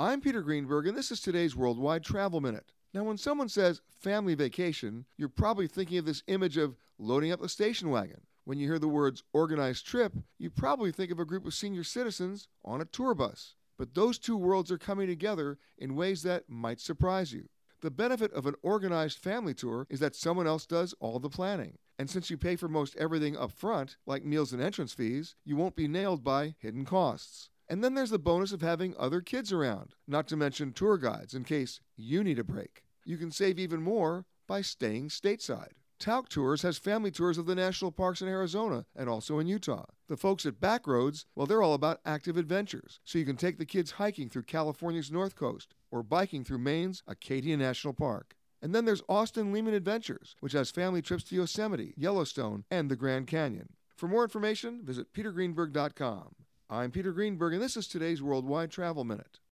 I'm Peter Greenberg, and this is today's Worldwide Travel Minute. Now, when someone says family vacation, you're probably thinking of this image of loading up the station wagon. When you hear the words organized trip, you probably think of a group of senior citizens on a tour bus. But those two worlds are coming together in ways that might surprise you. The benefit of an organized family tour is that someone else does all the planning. And since you pay for most everything up front, like meals and entrance fees, you won't be nailed by hidden costs. And then there's the bonus of having other kids around, not to mention tour guides in case you need a break. You can save even more by staying stateside. Tauk Tours has family tours of the national parks in Arizona and also in Utah. The folks at Backroads, well, they're all about active adventures, so you can take the kids hiking through California's North Coast or biking through Maine's Acadia National Park. And then there's Austin Lehman Adventures, which has family trips to Yosemite, Yellowstone, and the Grand Canyon. For more information, visit petergreenberg.com. I'm Peter Greenberg, and this is today's Worldwide Travel Minute.